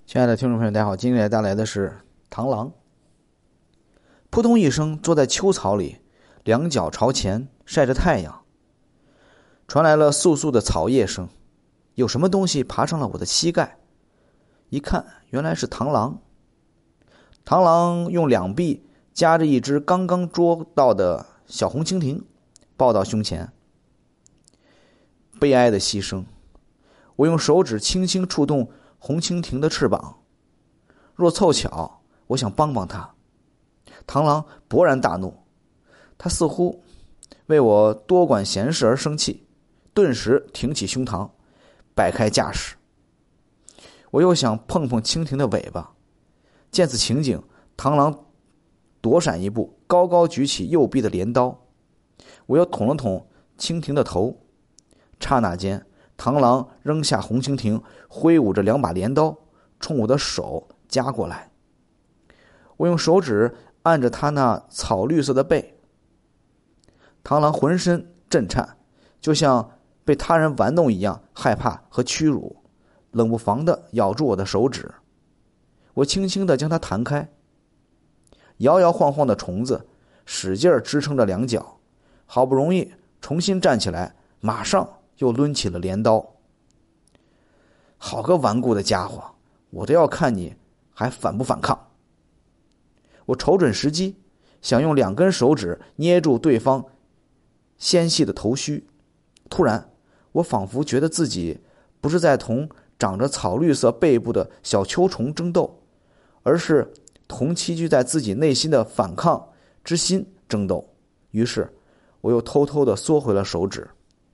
亲爱的听众朋友，大家好，今天带来的是螳螂。扑通一声，坐在秋草里，两脚朝前晒着太阳，传来了簌簌的草叶声。有什么东西爬上了我的膝盖，一看原来是螳螂。螳螂用两臂夹着一只刚刚捉到的小红蜻蜓，抱到胸前。悲哀的牺牲，我用手指轻轻触动红蜻蜓的翅膀，若凑巧，我想帮帮它。螳螂勃然大怒，他似乎为我多管闲事而生气，顿时挺起胸膛，摆开架势。我又想碰碰蜻蜓的尾巴，见此情景，螳螂躲闪一步，高高举起右臂的镰刀。我又捅了捅蜻蜓的头，刹那间，螳螂扔下红蜻蜓，挥舞着两把镰刀冲我的手夹过来。我用手指按着他那草绿色的背，螳螂浑身震颤，就像被他人玩弄一样，害怕和屈辱，冷不防地咬住我的手指。我轻轻地将它弹开，摇摇晃晃的虫子使劲支撑着两脚，好不容易重新站起来，马上又抡起了镰刀。好个顽固的家伙，我都要看你还反不反抗。我瞅准时机，想用两根手指捏住对方纤细的头须。突然，我仿佛觉得自己不是在同长着草绿色背部的小秋虫争斗，而是同栖居在自己内心的反抗之心争斗。于是我又偷偷地缩回了手指。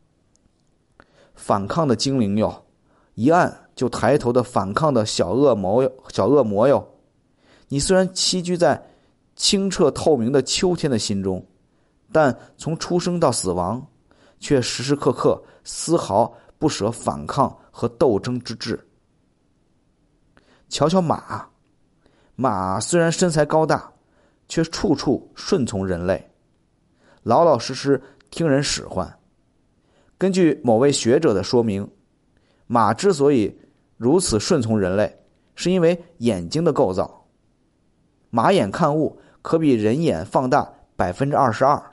反抗的精灵哟，一按就抬头的反抗的小恶魔哟，你虽然栖居在清澈透明的秋天的心中，但从出生到死亡，却时时刻刻丝毫不舍反抗和斗争之志。瞧瞧马，马虽然身材高大，却处处顺从人类，老老实实听人使唤。根据某位学者的说明，马之所以如此顺从人类，是因为眼睛的构造。马眼看物可比人眼放大 22%，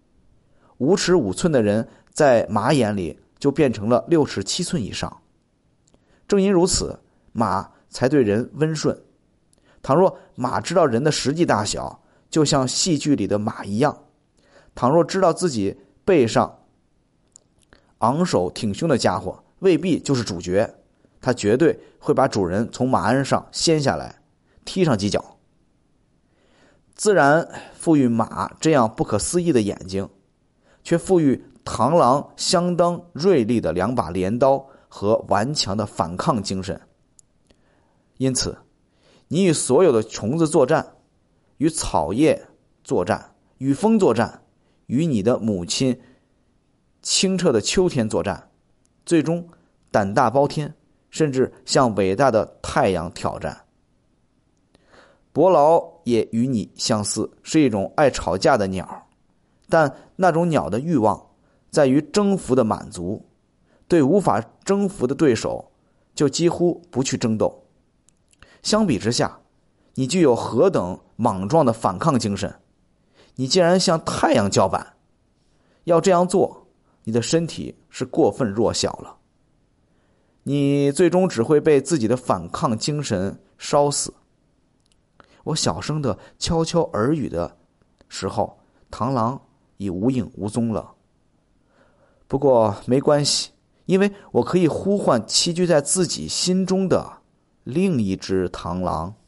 5尺5寸的人在马眼里就变成了6尺7寸以上。正因如此，马才对人温顺。倘若马知道人的实际大小，就像戏剧里的马一样；倘若知道自己背上昂首挺胸的家伙未必就是主角，他绝对会把主人从马鞍上掀下来，踢上几脚。自然赋予马这样不可思议的眼睛，却赋予螳螂相当锐利的两把镰刀和顽强的反抗精神。因此，你与所有的虫子作战，与草叶作战，与风作战，与你的母亲清澈的秋天作战，最终胆大包天，甚至向伟大的太阳挑战。伯劳也与你相似，是一种爱吵架的鸟，但那种鸟的欲望在于征服的满足，对无法征服的对手就几乎不去争斗。相比之下，你具有何等莽撞的反抗精神，你竟然向太阳叫板。要这样做，你的身体是过分弱小了，你最终只会被自己的反抗精神烧死。我小声的悄悄耳语的时候，螳螂已无影无踪了。不过没关系，因为我可以呼唤栖居在自己心中的另一只螳螂。